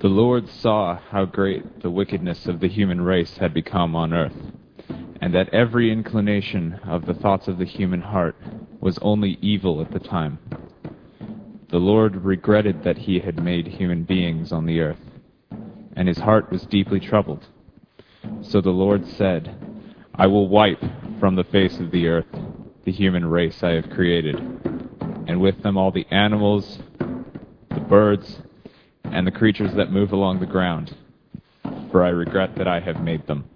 The Lord saw how great the wickedness of the human race had become on earth, and that every inclination of the thoughts of the human heart was only evil at the time. The Lord regretted that he had made human beings on the earth, and his heart was deeply troubled. So the Lord said, I will wipe from the face of the earth the human race I have created, and with them all the animals, the birds, and the creatures that move along the ground, for I regret that I have made them.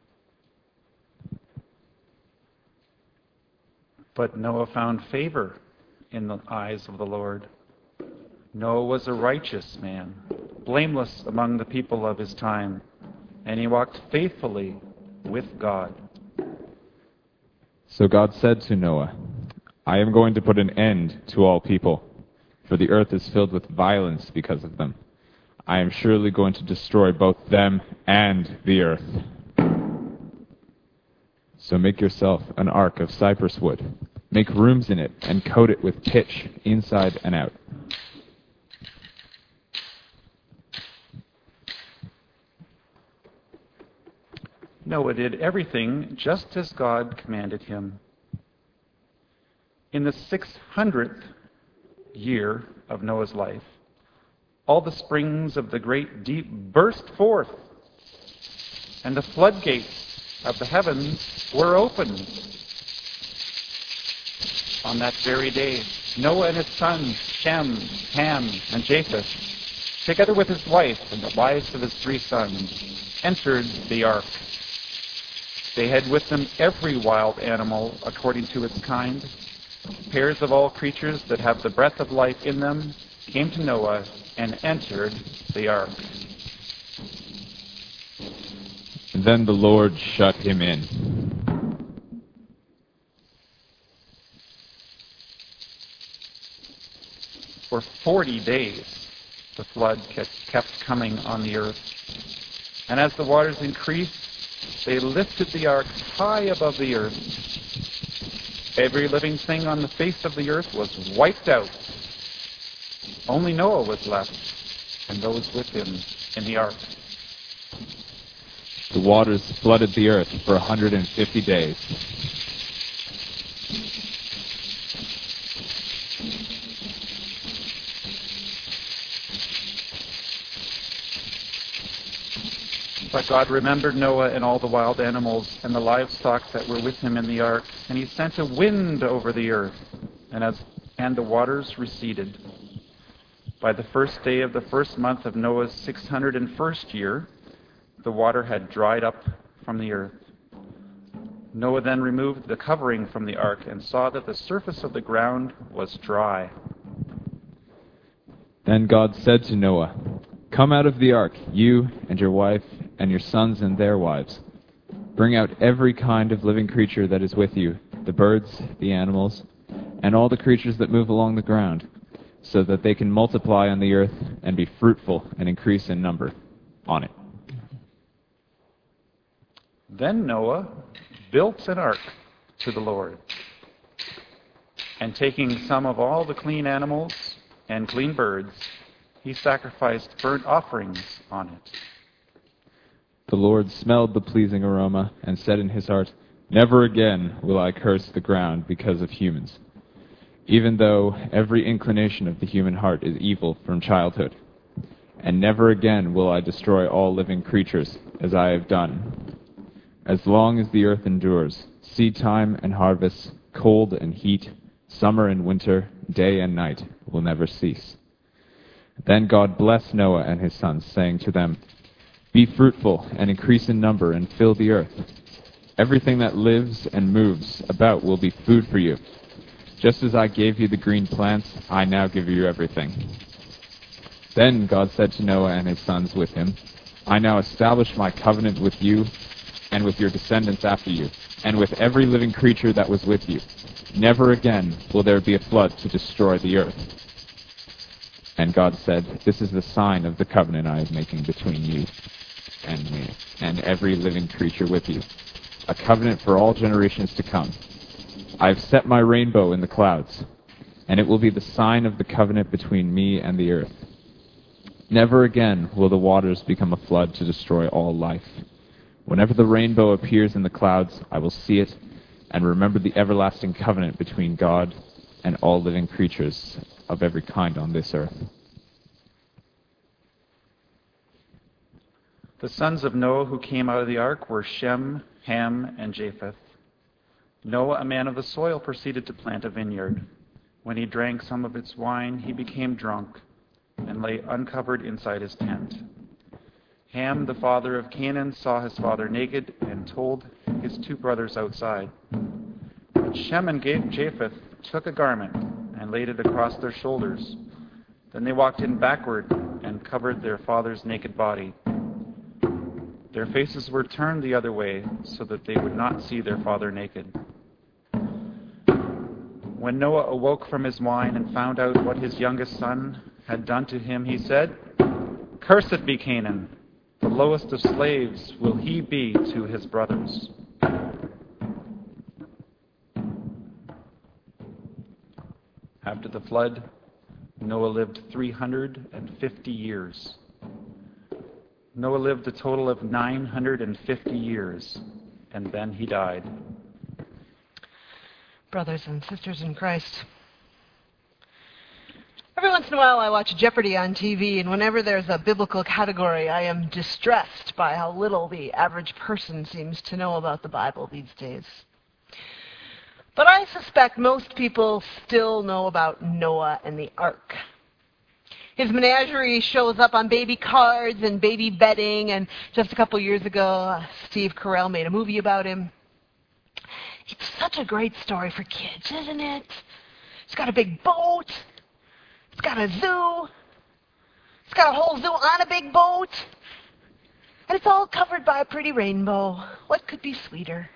But Noah found favor in the eyes of the Lord. Noah was a righteous man, blameless among the people of his time, and he walked faithfully with God. So God said to Noah, I am going to put an end to all people, for the earth is filled with violence because of them. I am surely going to destroy both them and the earth. So make yourself an ark of cypress wood. Make rooms in it and coat it with pitch inside and out. Noah did everything just as God commanded him. In the 600th year of Noah's life, all the springs of the great deep burst forth, and the floodgates of the heavens were opened. On that very day, Noah and his sons, Shem, Ham, and Japheth, together with his wife and the wives of his 3 sons, entered the ark. They had with them every wild animal according to its kind. Pairs of all creatures that have the breath of life in them came to Noah and entered the ark. And then the Lord shut him in. For 40 days, the flood kept coming on the earth. And as the waters increased, they lifted the ark high above the earth. Every living thing on the face of the earth was wiped out. Only Noah was left, and those with him in the ark. The waters flooded the earth for 150 days. But God remembered Noah and all the wild animals and the livestock that were with him in the ark, and he sent a wind over the earth, and the waters receded. By the first day of the first month of Noah's 601st year, the water had dried up from the earth. Noah then removed the covering from the ark and saw that the surface of the ground was dry. Then God said to Noah, Come out of the ark, you and your wife and your sons and their wives. Bring out every kind of living creature that is with you, the birds, the animals, and all the creatures that move along the ground, so that they can multiply on the earth and be fruitful and increase in number on it. Then Noah built an ark to the Lord, and taking some of all the clean animals and clean birds, he sacrificed burnt offerings on it. The Lord smelled the pleasing aroma and said in his heart, Never again will I curse the ground because of humans, even though every inclination of the human heart is evil from childhood. And never again will I destroy all living creatures as I have done. As long as the earth endures, seed time and harvest, cold and heat, summer and winter, day and night will never cease. Then God blessed Noah and his sons, saying to them, Be fruitful and increase in number and fill the earth. Everything that lives and moves about will be food for you. Just as I gave you the green plants, I now give you everything. Then God said to Noah and his sons with him, I now establish my covenant with you and with your descendants after you, and with every living creature that was with you. Never again will there be a flood to destroy the earth. And God said, This is the sign of the covenant I am making between you and me, and every living creature with you, a covenant for all generations to come. I have set my rainbow in the clouds, and it will be the sign of the covenant between me and the earth. Never again will the waters become a flood to destroy all life. Whenever the rainbow appears in the clouds, I will see it and remember the everlasting covenant between God and all living creatures of every kind on this earth. The sons of Noah who came out of the ark were Shem, Ham, and Japheth. Noah, a man of the soil, proceeded to plant a vineyard. When he drank some of its wine, he became drunk and lay uncovered inside his tent. Ham, the father of Canaan, saw his father naked and told his two brothers outside. But Shem and Japheth took a garment and laid it across their shoulders. Then they walked in backward and covered their father's naked body. Their faces were turned the other way so that they would not see their father naked. When Noah awoke from his wine and found out what his youngest son had done to him, he said, "Cursed be Canaan, the lowest of slaves will he be to his brothers." After the flood, Noah lived 350 years. Noah lived a total of 950 years, and then he died. Brothers and sisters in Christ, every once in a while I watch Jeopardy on TV, and whenever there's a biblical category, I am distressed by how little the average person seems to know about the Bible these days. But I suspect most people still know about Noah and the ark. His menagerie shows up on baby cards and baby bedding, and just a couple years ago, Steve Carell made a movie about him. It's such a great story for kids, isn't it? It's got a big boat. It's got a zoo. It's got a whole zoo on a big boat. And it's all covered by a pretty rainbow. What could be sweeter?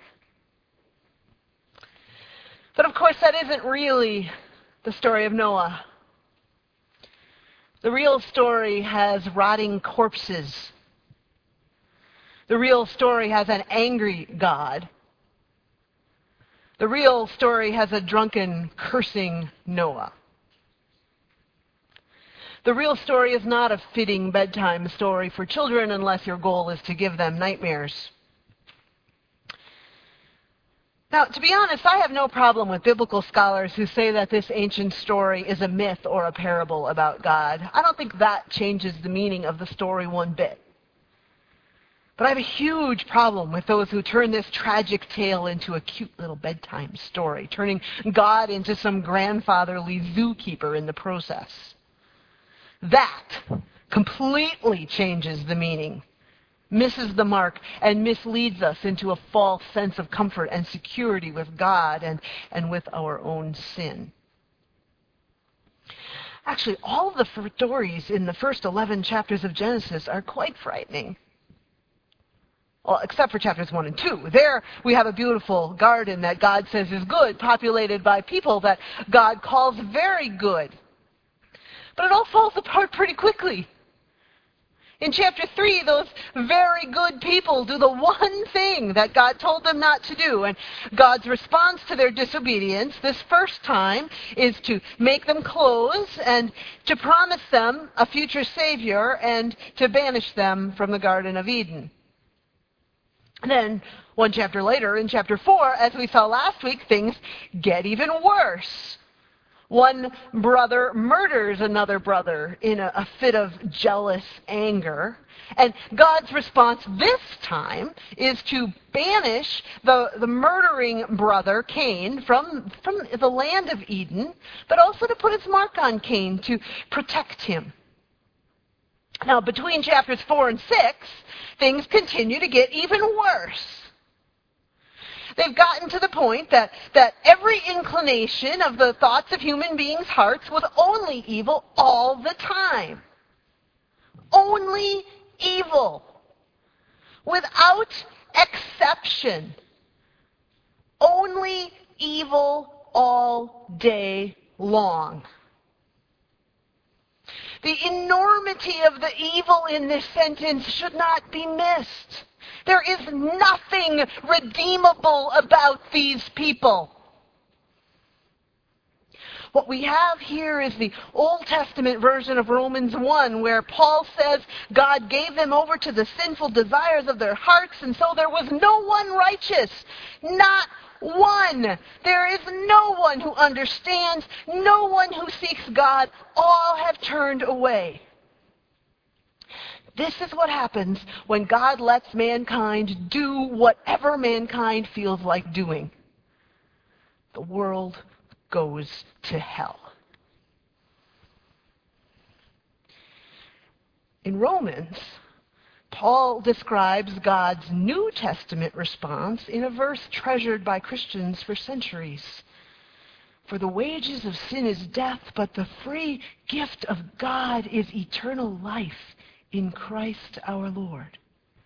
But of course, that isn't really the story of Noah. The real story has rotting corpses. The real story has an angry God. The real story has a drunken, cursing Noah. The real story is not a fitting bedtime story for children unless your goal is to give them nightmares. Now, to be honest, I have no problem with biblical scholars who say that this ancient story is a myth or a parable about God. I don't think that changes the meaning of the story one bit. But I have a huge problem with those who turn this tragic tale into a cute little bedtime story, turning God into some grandfatherly zookeeper in the process. That completely changes the meaning, misses the mark, and misleads us into a false sense of comfort and security with God and with our own sin. Actually, all of the stories in the first 11 chapters of Genesis are quite frightening. Well, except for chapters 1 and 2. There we have a beautiful garden that God says is good, populated by people that God calls very good. But it all falls apart pretty quickly. In chapter 3, those very good people do the one thing that God told them not to do. And God's response to their disobedience this first time is to make them close and to promise them a future Savior and to banish them from the Garden of Eden. And then, one chapter later, in chapter 4, as we saw last week, things get even worse. One brother murders another brother in a fit of jealous anger. And God's response this time is to banish the murdering brother, Cain, from the land of Eden, but also to put his mark on Cain to protect him. Now, between chapters 4 and 6, things continue to get even worse. They've gotten to the point that every inclination of the thoughts of human beings' hearts was only evil all the time. Only evil. Without exception. Only evil all day long. The enormity of the evil in this sentence should not be missed. There is nothing redeemable about these people. What we have here is the Old Testament version of Romans 1, where Paul says God gave them over to the sinful desires of their hearts, and so there was no one righteous, not one. There is no one who understands, no one who seeks God. All have turned away. This is what happens when God lets mankind do whatever mankind feels like doing. The world goes to hell. In Romans, Paul describes God's New Testament response in a verse treasured by Christians for centuries. For the wages of sin is death, but the free gift of God is eternal life in Christ our Lord.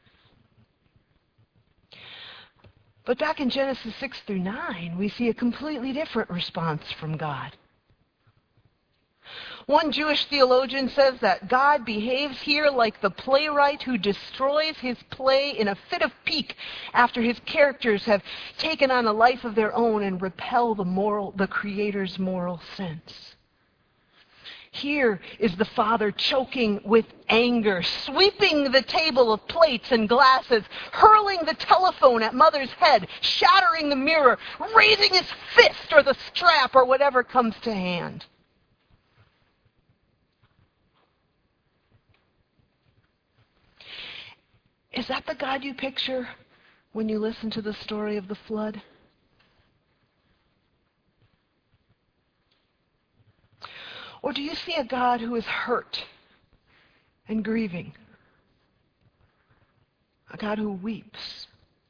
But back in Genesis 6 through 9, we see a completely different response from God. One Jewish theologian says that God behaves here like the playwright who destroys his play in a fit of pique after his characters have taken on a life of their own and repel the Creator's moral sense. Here is the Father choking with anger, sweeping the table of plates and glasses, hurling the telephone at Mother's head, shattering the mirror, raising his fist or the strap or whatever comes to hand. Is that the God you picture when you listen to the story of the flood? Or do you see a God who is hurt and grieving? A God who weeps?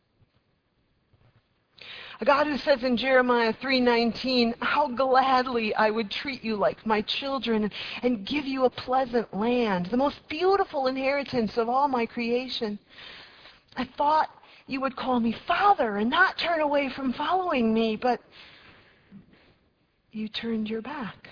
A God who says in Jeremiah 3:19, "How gladly I would treat you like my children and give you a pleasant land, the most beautiful inheritance of all my creation. I thought you would call me Father and not turn away from following me, but you turned your back."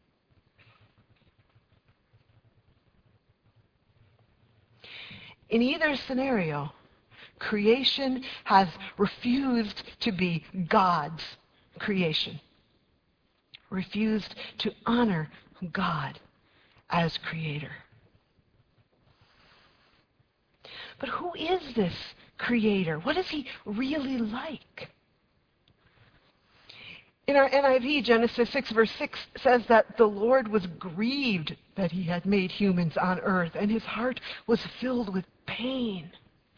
In either scenario, creation has refused to be God's creation, refused to honor God as Creator. But who is this Creator? What is He really like? In our NIV, Genesis 6 verse 6 says that the Lord was grieved that He had made humans on earth, and His heart was filled with pain.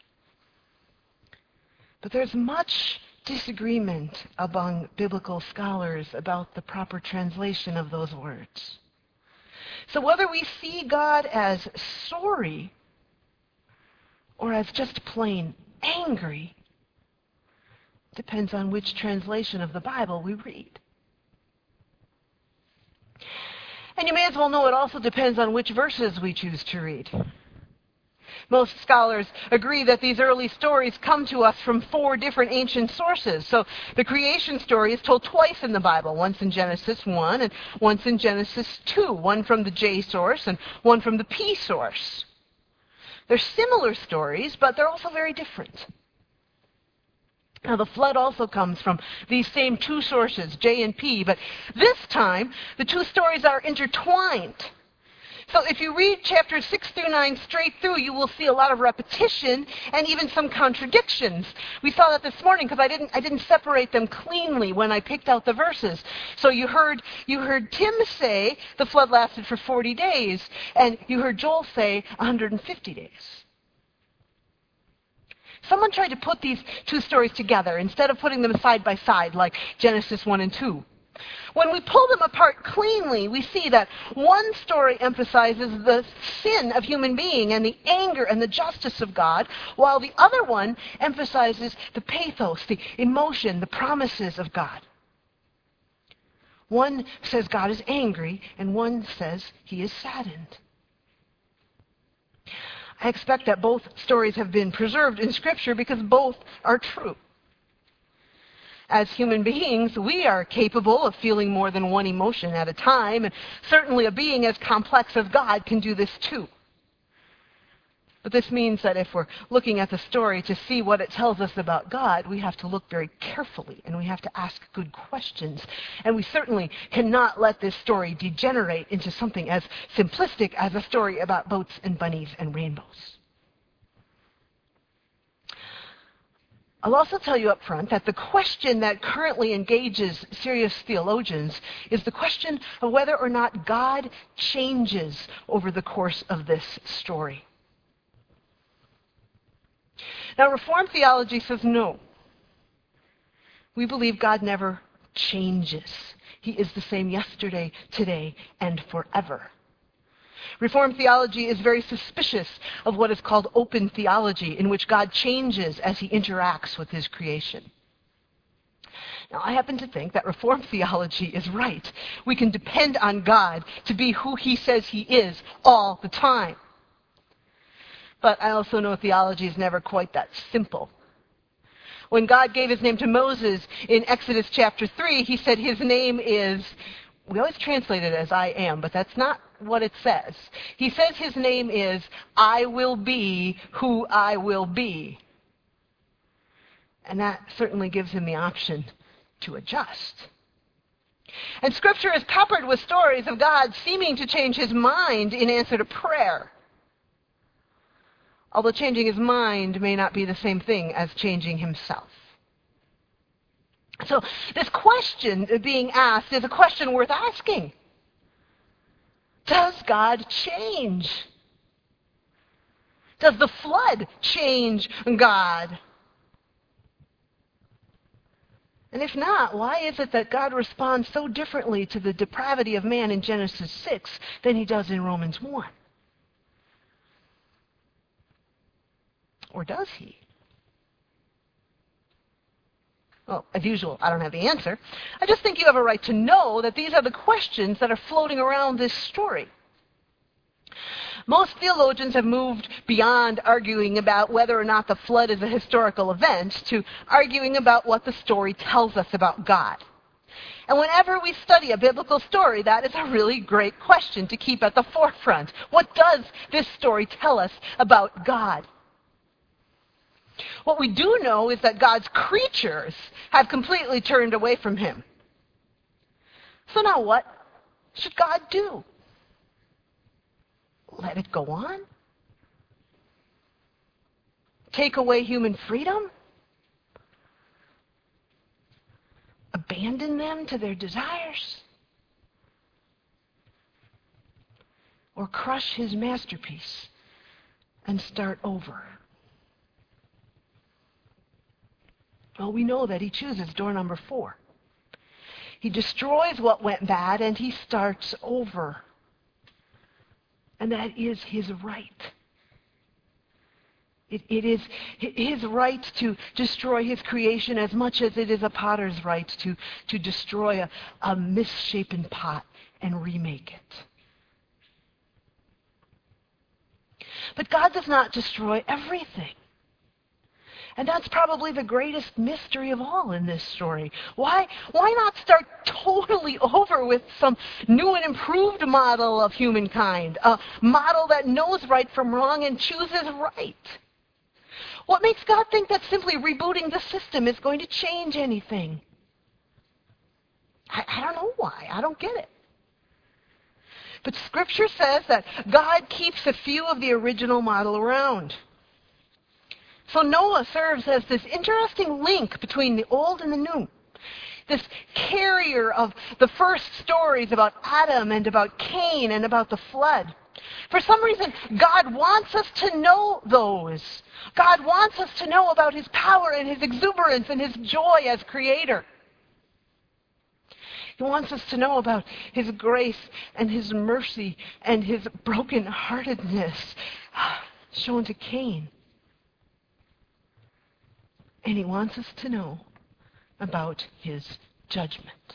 But there's much disagreement among biblical scholars about the proper translation of those words. So whether we see God as sorry or as just plain angry depends on which translation of the Bible we read. And you may as well know it also depends on which verses we choose to read. Most scholars agree that these early stories come to us from 4 different ancient sources. So the creation story is told twice in the Bible, once in Genesis 1 and once in Genesis 2, one from the J source and one from the P source. They're similar stories, but they're also very different. Now, the flood also comes from these same 2 sources, J and P, but this time the 2 stories are intertwined. So if you read chapters 6 through 9 straight through, you will see a lot of repetition and even some contradictions. We saw that this morning because I didn't separate them cleanly when I picked out the verses. So you heard Tim say the flood lasted for 40 days, and you heard Joel say 150 days. Someone tried to put these 2 stories together instead of putting them side by side like Genesis 1 and 2. When we pull them apart cleanly, we see that one story emphasizes the sin of human being and the anger and the justice of God, while the other one emphasizes the pathos, the emotion, the promises of God. One says God is angry, and one says He is saddened. I expect that both stories have been preserved in Scripture because both are true. As human beings, we are capable of feeling more than one emotion at a time, and certainly a being as complex as God can do this too. But this means that if we're looking at the story to see what it tells us about God, we have to look very carefully and we have to ask good questions. And we certainly cannot let this story degenerate into something as simplistic as a story about boats and bunnies and rainbows. I'll also tell you up front that the question that currently engages serious theologians is the question of whether or not God changes over the course of this story. Now, Reformed theology says no. We believe God never changes. He is the same yesterday, today, and forever. Reformed theology is very suspicious of what is called open theology, in which God changes as he interacts with his creation. Now, I happen to think that Reformed theology is right. We can depend on God to be who he says he is all the time. But I also know theology is never quite that simple. When God gave his name to Moses in Exodus chapter 3, he said his name is, we always translate it as I am, but that's not what it says. He says his name is, I will be who I will be. And that certainly gives him the option to adjust. And Scripture is peppered with stories of God seeming to change his mind in answer to prayer. Although changing his mind may not be the same thing as changing himself. So this question being asked is a question worth asking. Does God change? Does the flood change God? And if not, why is it that God responds so differently to the depravity of man in Genesis 6 than he does in Romans 1? Or does he? Well, as usual, I don't have the answer. I just think you have a right to know that these are the questions that are floating around this story. Most theologians have moved beyond arguing about whether or not the flood is a historical event to arguing about what the story tells us about God. And whenever we study a biblical story, that is a really great question to keep at the forefront. What does this story tell us about God? What we do know is that God's creatures have completely turned away from him. So now what should God do? Let it go on? Take away human freedom? Abandon them to their desires? Or crush his masterpiece and start over? Well, we know that he chooses door number 4. He destroys what went bad and he starts over. And that is his right. It is his right to destroy his creation as much as it is a potter's right to destroy a misshapen pot and remake it. But God does not destroy everything. And that's probably the greatest mystery of all in this story. Why not start totally over with some new and improved model of humankind? A model that knows right from wrong and chooses right. What makes God think that simply rebooting the system is going to change anything? I don't know why. I don't get it. But Scripture says that God keeps a few of the original model around. So Noah serves as this interesting link between the old and the new. This carrier of the first stories about Adam and about Cain and about the flood. For some reason, God wants us to know those. God wants us to know about his power and his exuberance and his joy as creator. He wants us to know about his grace and his mercy and his brokenheartedness shown to Cain. And he wants us to know about his judgment.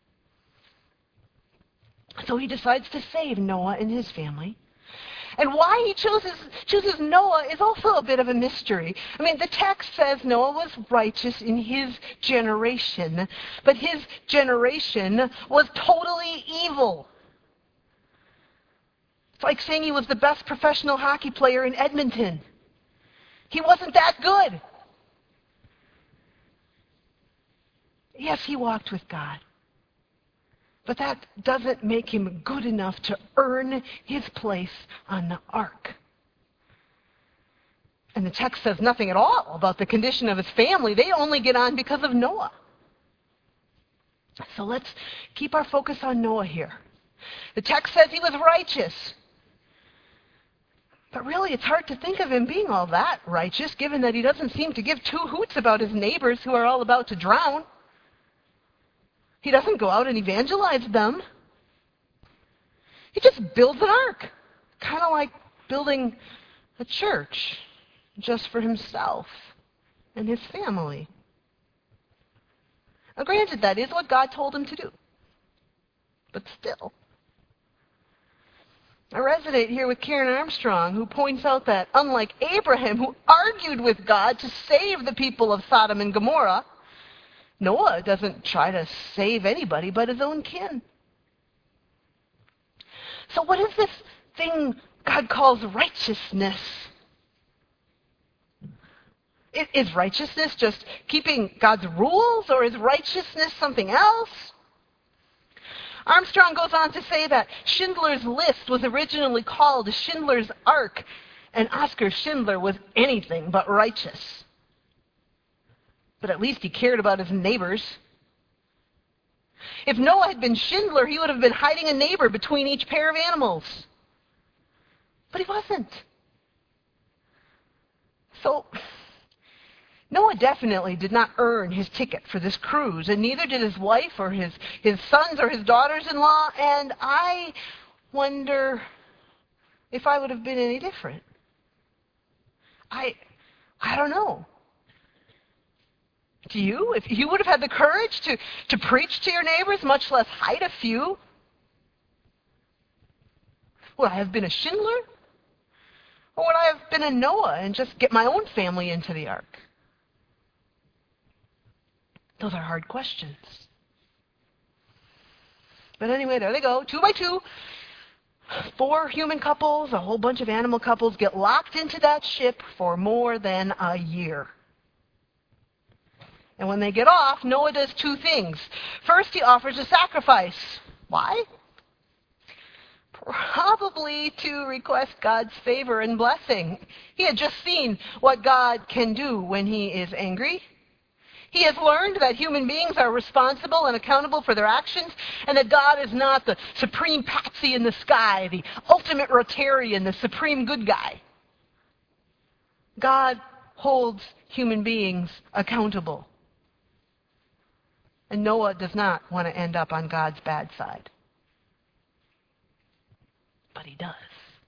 So he decides to save Noah and his family. And why he chooses Noah is also a bit of a mystery. I mean, the text says Noah was righteous in his generation, but his generation was totally evil. It's like saying he was the best professional hockey player in Edmonton. He wasn't that good. Yes, he walked with God. But that doesn't make him good enough to earn his place on the ark. And the text says nothing at all about the condition of his family. They only get on because of Noah. So let's keep our focus on Noah here. The text says he was righteous. But really, it's hard to think of him being all that righteous, given that he doesn't seem to give two hoots about his neighbors who are all about to drown. He doesn't go out and evangelize them. He just builds an ark, kind of like building a church just for himself and his family. Now, granted, that is what God told him to do. But still. I resonate here with Karen Armstrong, who points out that unlike Abraham, who argued with God to save the people of Sodom and Gomorrah, Noah doesn't try to save anybody but his own kin. So what is this thing God calls righteousness? Is righteousness just keeping God's rules, or is righteousness something else? Armstrong goes on to say that Schindler's List was originally called Schindler's Ark, and Oskar Schindler was anything but righteous. But at least he cared about his neighbors. If Noah had been Schindler, he would have been hiding a neighbor between each pair of animals. But he wasn't. So, Noah definitely did not earn his ticket for this cruise, and neither did his wife or his sons or his daughters-in-law, and I wonder if I would have been any different. I don't know. Do you? If you would have had the courage to preach to your neighbors, much less hide a few, would I have been a Schindler? Or would I have been a Noah and just get my own family into the ark? Those are hard questions. But anyway, there they go, 2 by 2. 4 human couples, a whole bunch of animal couples get locked into that ship for more than a year. And when they get off, Noah does 2 things. First, he offers a sacrifice. Why? Probably to request God's favor and blessing. He had just seen what God can do when he is angry. He has learned that human beings are responsible and accountable for their actions, and that God is not the supreme patsy in the sky, the ultimate Rotarian, the supreme good guy. God holds human beings accountable. And Noah does not want to end up on God's bad side. But he does.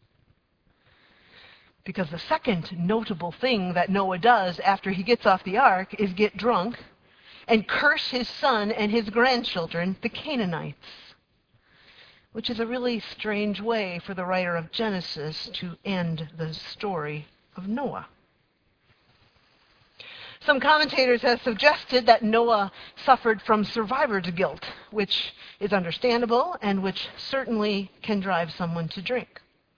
Because the second notable thing that Noah does after he gets off the ark is get drunk and curse his son and his grandchildren, the Canaanites, which is a really strange way for the writer of Genesis to end the story of Noah. Some commentators have suggested that Noah suffered from survivor's guilt, which is understandable and which certainly can drive someone to drink.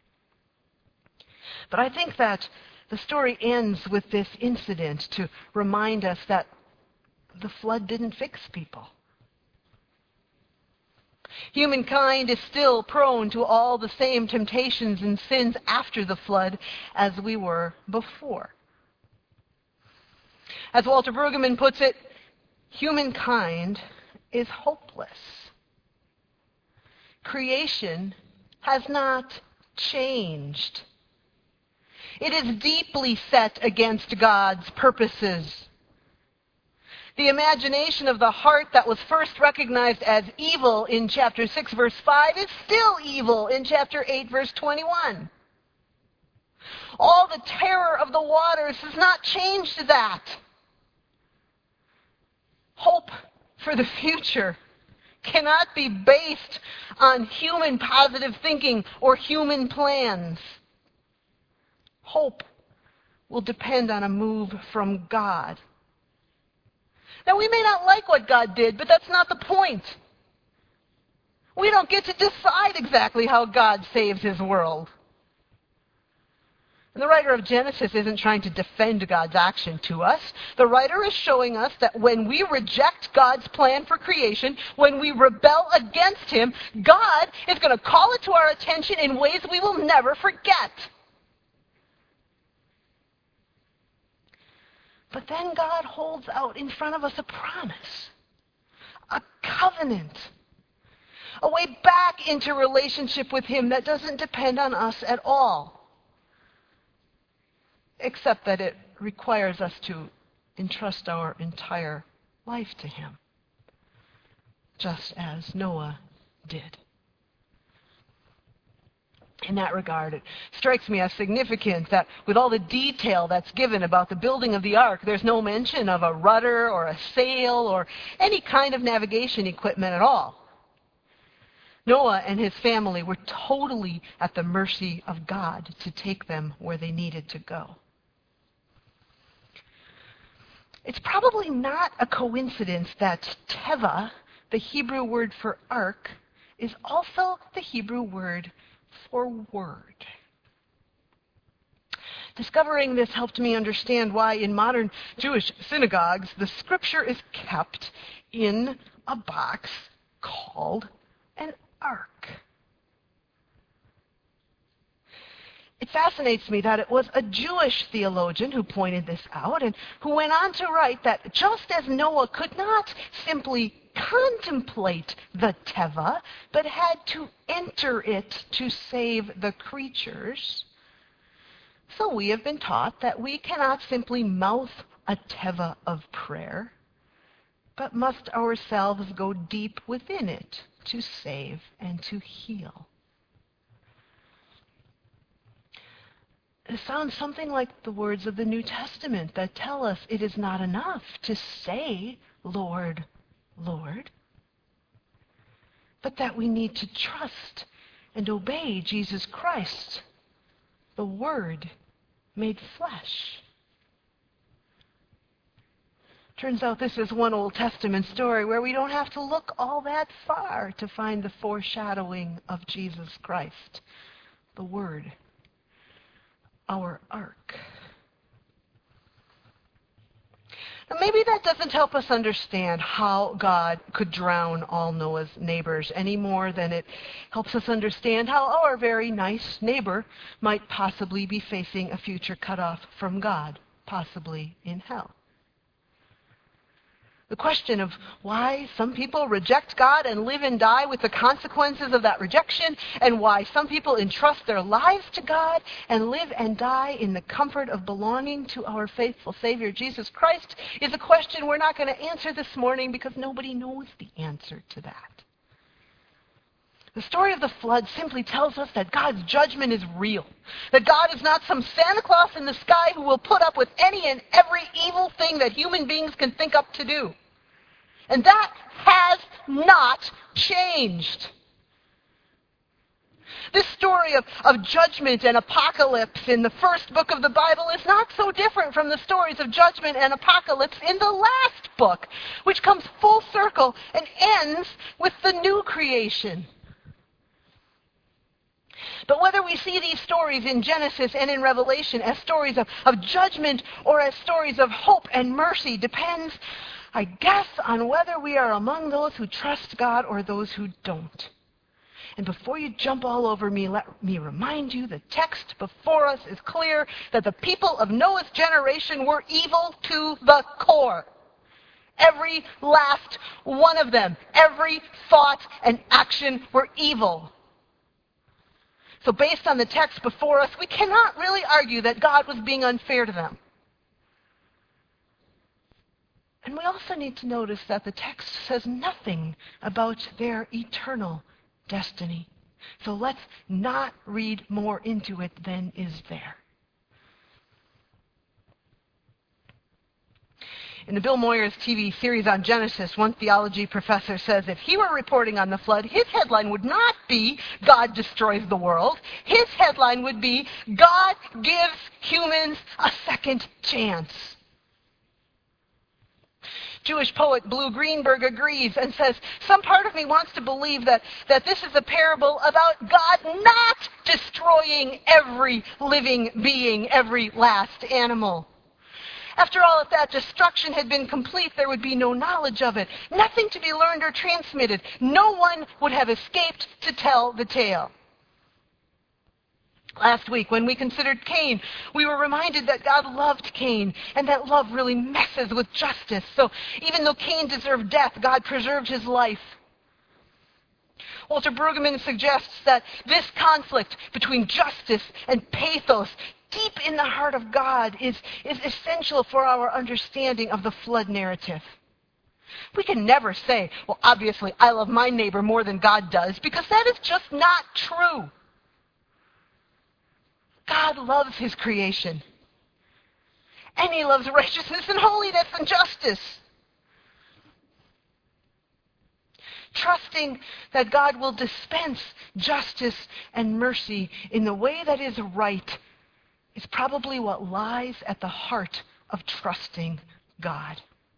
But I think that the story ends with this incident to remind us that the flood didn't fix people. Humankind is still prone to all the same temptations and sins after the flood as we were before. As Walter Brueggemann puts it, humankind is hopeless. Creation has not changed. It is deeply set against God's purposes. The imagination of the heart that was first recognized as evil in chapter 6, verse 5, is still evil in chapter 8, verse 21. All the terror of the waters has not changed that. Hope for the future cannot be based on human positive thinking or human plans. Hope will depend on a move from God. Now, we may not like what God did, but that's not the point. We don't get to decide exactly how God saves his world. And the writer of Genesis isn't trying to defend God's action to us. The writer is showing us that when we reject God's plan for creation, when we rebel against him, God is going to call it to our attention in ways we will never forget. But then God holds out in front of us a promise, a covenant, a way back into relationship with him that doesn't depend on us at all. Except that it requires us to entrust our entire life to him, just as Noah did. In that regard, it strikes me as significant that with all the detail that's given about the building of the ark, there's no mention of a rudder or a sail or any kind of navigation equipment at all. Noah and his family were totally at the mercy of God to take them where they needed to go. It's probably not a coincidence that teva, the Hebrew word for ark, is also the Hebrew word for word. Discovering this helped me understand why in modern Jewish synagogues the scripture is kept in a box called an ark. It fascinates me that it was a Jewish theologian who pointed this out and who went on to write that just as Noah could not simply contemplate the teva, but had to enter it to save the creatures, so we have been taught that we cannot simply mouth a teva of prayer, but must ourselves go deep within it to save and to heal. It sounds something like the words of the New Testament that tell us it is not enough to say, Lord, Lord, but that we need to trust and obey Jesus Christ, the Word made flesh. Turns out this is one Old Testament story where we don't have to look all that far to find the foreshadowing of Jesus Christ, the Word, our ark. Now, maybe that doesn't help us understand how God could drown all Noah's neighbors any more than it helps us understand how our very nice neighbor might possibly be facing a future cutoff from God, possibly in hell. The question of why some people reject God and live and die with the consequences of that rejection, and why some people entrust their lives to God and live and die in the comfort of belonging to our faithful Savior, Jesus Christ, is a question we're not going to answer this morning because nobody knows the answer to that. The story of the flood simply tells us that God's judgment is real. That God is not some Santa Claus in the sky who will put up with any and every evil thing that human beings can think up to do. And that has not changed. This story of judgment and apocalypse in the first book of the Bible is not so different from the stories of judgment and apocalypse in the last book, which comes full circle and ends with the new creation. But whether we see these stories in Genesis and in Revelation as stories of judgment or as stories of hope and mercy depends, I guess, on whether we are among those who trust God or those who don't. And before you jump all over me, let me remind you the text before us is clear that the people of Noah's generation were evil to the core. Every last one of them, every thought and action were evil. So based on the text before us, we cannot really argue that God was being unfair to them. And we also need to notice that the text says nothing about their eternal destiny. So let's not read more into it than is there. In the Bill Moyers TV series on Genesis, one theology professor says if he were reporting on the flood, his headline would not be God destroys the world. His headline would be God gives humans a second chance. Jewish poet Blue Greenberg agrees and says, some part of me wants to believe that this is a parable about God not destroying every living being, every last animal. After all, if that destruction had been complete, there would be no knowledge of it, nothing to be learned or transmitted. No one would have escaped to tell the tale. Last week, when we considered Cain, we were reminded that God loved Cain, and that love really messes with justice. So even though Cain deserved death, God preserved his life. Walter Brueggemann suggests that this conflict between justice and pathos deep in the heart of God is essential for our understanding of the flood narrative. We can never say, well, obviously, I love my neighbor more than God does, because that is just not true. God loves his creation. And he loves righteousness and holiness and justice. Trusting that God will dispense justice and mercy in the way that is right is probably what lies at the heart of trusting God.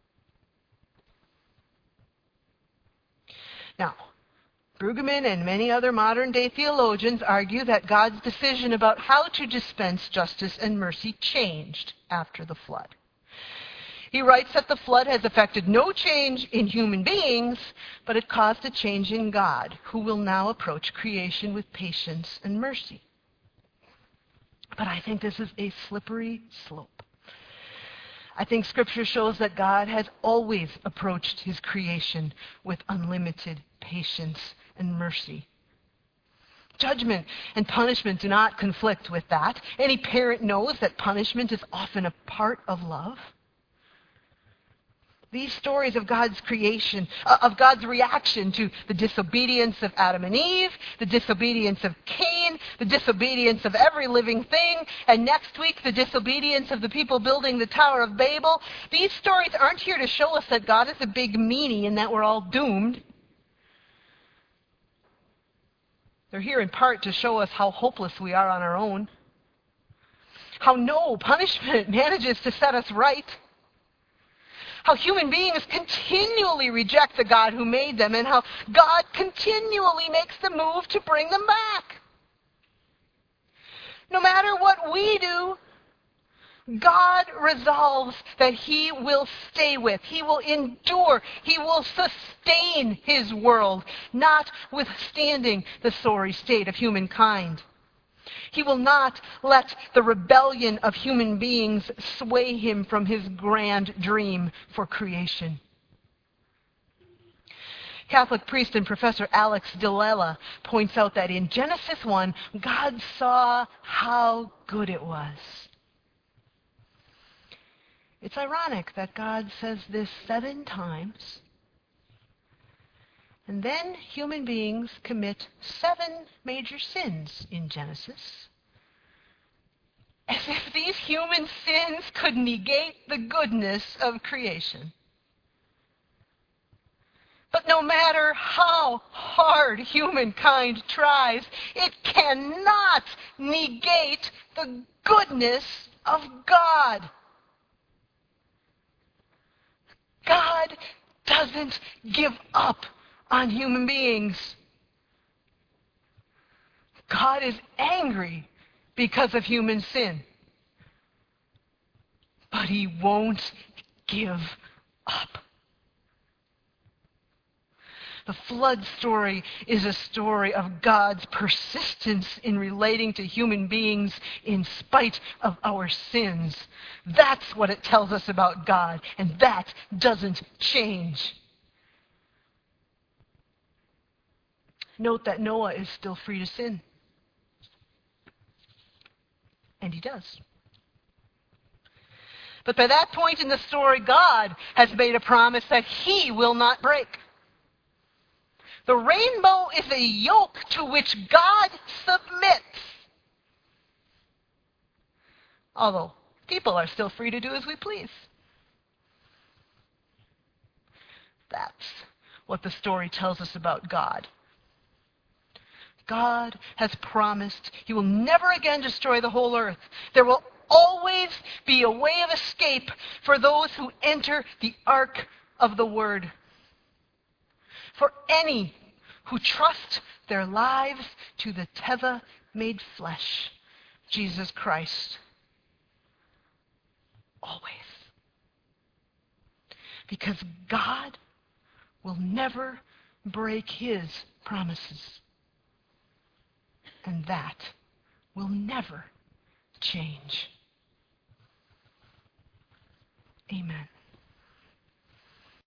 Now, Brueggemann and many other modern-day theologians argue that God's decision about how to dispense justice and mercy changed after the flood. He writes that the flood has affected no change in human beings, but it caused a change in God, who will now approach creation with patience and mercy. But I think this is a slippery slope. I think Scripture shows that God has always approached his creation with unlimited patience and mercy. Judgment and punishment do not conflict with that. Any parent knows that punishment is often a part of love. These stories of God's creation, of God's reaction to the disobedience of Adam and Eve, the disobedience of Cain, the disobedience of every living thing, and next week the disobedience of the people building the Tower of Babel, these stories aren't here to show us that God is a big meanie and that we're all doomed. They're here in part to show us how hopeless we are on our own, how no punishment manages to set us right, how human beings continually reject the God who made them, and how God continually makes the move to bring them back. No matter what we do, God resolves that he will stay with, he will endure, he will sustain his world, notwithstanding the sorry state of humankind. He will not let the rebellion of human beings sway him from his grand dream for creation. Catholic priest and professor Alex Dillela points out that in Genesis 1, God saw how good it was. It's ironic that God says this 7 times, and then human beings commit 7 major sins in Genesis, as if these human sins could negate the goodness of creation. But no matter how hard humankind tries, it cannot negate the goodness of God. God doesn't give up on human beings. God is angry because of human sin. But he won't give up. The flood story is a story of God's persistence in relating to human beings in spite of our sins. That's what it tells us about God, and that doesn't change. Note that Noah is still free to sin. And he does. But by that point in the story, God has made a promise that he will not break. The rainbow is a yoke to which God submits. Although people are still free to do as we please. That's what the story tells us about God. God has promised he will never again destroy the whole earth. There will always be a way of escape for those who enter the ark of the Word. For any who trust their lives to the Teva made flesh, Jesus Christ. Always. Because God will never break his promises. And that will never change. Amen.